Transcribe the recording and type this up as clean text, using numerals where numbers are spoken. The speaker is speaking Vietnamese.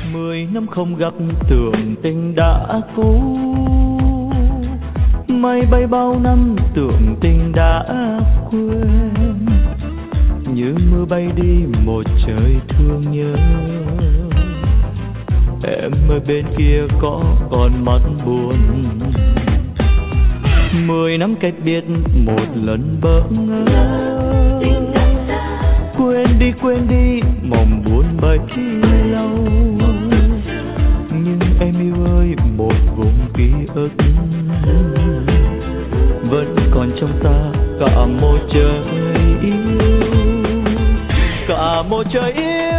10 năm không gặp tưởng tình đã cũ, mây bay bao năm tưởng tình đã quên, như mưa bay đi một trời thương nhớ. Em ở bên kia có còn mắt buồn, 10 năm cách biệt một lần bỡ ngỡ. Quên đi mong buồn bấy lâu, nhưng em yêu ơi một vùng ký ức vẫn còn trong ta cả một trời yêu, cả một trời yêu.